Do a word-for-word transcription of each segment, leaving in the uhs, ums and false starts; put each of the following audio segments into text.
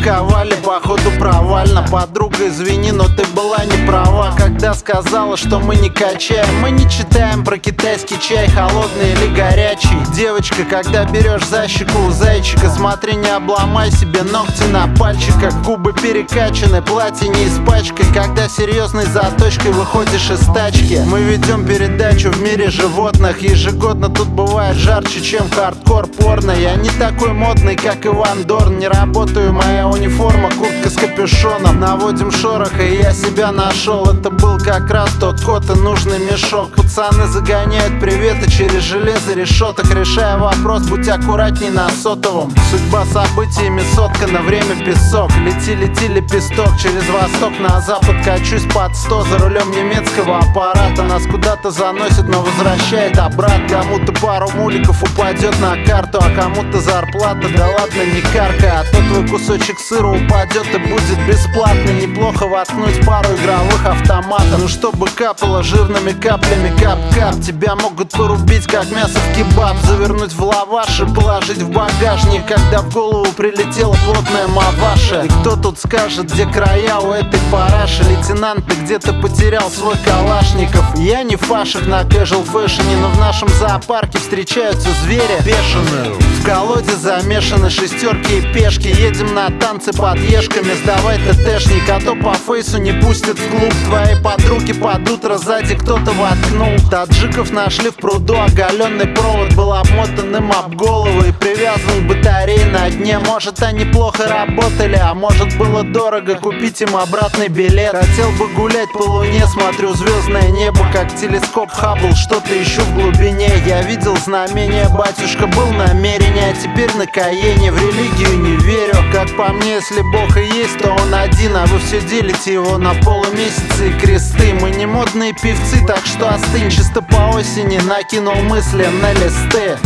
Рисковали, походу провально. Подруга, извини, но ты была не права, когда сказала, что мы не качаем. Мы не читаем про китайский чай, холодный или горячий. Девочка, когда берешь за щеку у зайчика, смотри, не обломай себе ногти на пальчиках. Губы перекачаны, платье не испачкай, когда серьезной заточкой выходишь из тачки. Мы ведем передачу в мире животных. Ежегодно тут бывает жарче, чем хардкор порно. Я не такой модный, как Иван Дорн. Не работаю, моя униформа, куртка с капюшоном. Наводим шорох, и я себя нашел. Это был как раз тот кот и нужный мешок. Пацаны загоняют приветы через железо решеток, решая вопрос, будь аккуратней на сотовом. Судьба событиями соткана, время песок. Лети, лети, лепесток, через восток на запад качусь под сто. За рулем немецкого аппарата нас куда-то заносит, но возвращает обратно. Кому-то пару муликов упадет на карту, а кому-то зарплата, да ладно, не карка. А то твой кусочек сыра упадет и будет бесплатно. Неплохо воткнуть пару игровых автоматов, ну чтобы капало жирными каплями, кап-кап. Тебя могут порубить, как мясо в кебаб, завернуть в лаваш и положить в багажник, когда в голову прилетела плотная маваша. И кто тут скажет, где края у этой параши? Лейтенант, ты где-то потерял свой калашников. Я не фашек на casual фэшне, но в нашем зоопарке встречаются звери бешеные. В колоде замешаны шестерки и пешки. Едем на танцы под ешками, сдавай ТТшник, а то по фейсу не пустят в клуб. Твои подруги под утро сзади кто-то воткнул. Таджиков нашли в пруду, оголенный провод был обмотан им об голову и привязан к батарее на дне. Может, они плохо работали, а может, было дорого купить им обратный билет. Хотел бы гулять по луне, смотрю звездное небо, как телескоп Хаббл, что-то ищу в глубине. Я видел знамение, батюшка был намерение, а теперь на Каене. В религию не верю, как по мне, если Бог и есть, то он один, а вы все делите его на полумесяцы и кресты. Мы не модные певцы, так что остынь. Чисто по осени накинул мысли на листы.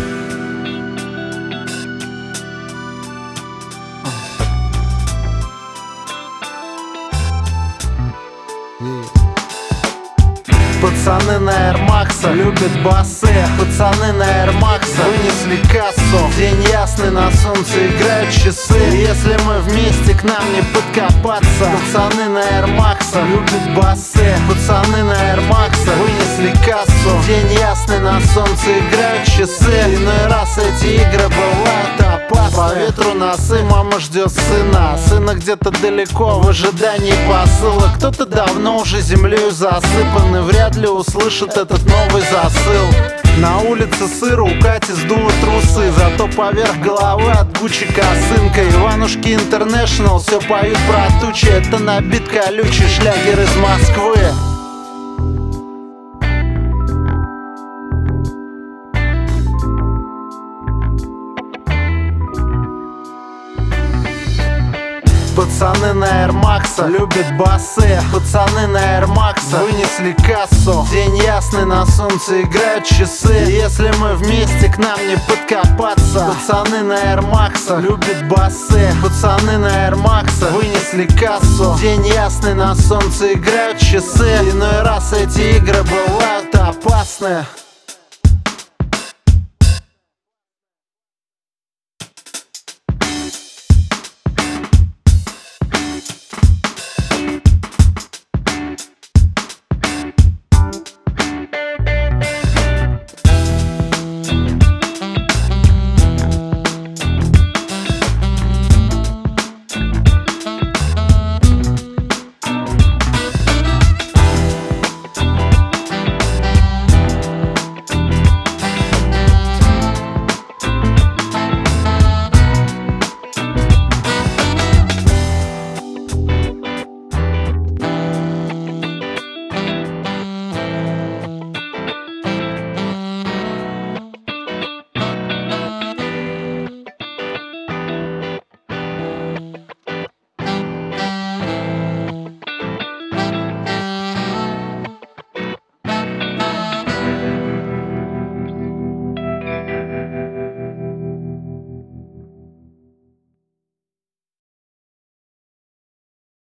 Пацаны на Air Max любят басы. Пацаны на Air Max вынесли кассу. День ясный, на солнце играют часы. Если мы вместе, к нам не подкопаться. Пацаны на Air Max любят басы. Пацаны на Air Max вынесли кассу. День ясный, на солнце играют часы. Иной раз эти игры бывают опасны. По ветру носы, мама ждет сына. Сына где-то далеко, в ожидании посыла. Кто-то давно уже землею засыпан и вряд ли услышит этот новый засыл. На улице сыро, у Кати сдуло трусы, зато поверх головы от Гуччи косынка. Иванушки Интернешнл все поют про тучи. Это набит колючий шлягер из Москвы. Пацаны на Air Max любят басы. Пацаны на Air Max вынесли кассу. День ясный, на солнце играют часы. Если мы вместе, к нам не подкопаться. Пацаны на Air Max любят басы. Пацаны на Air Max вынесли кассу. День ясный, на солнце играют часы. Иной раз эти игры бывают опасны.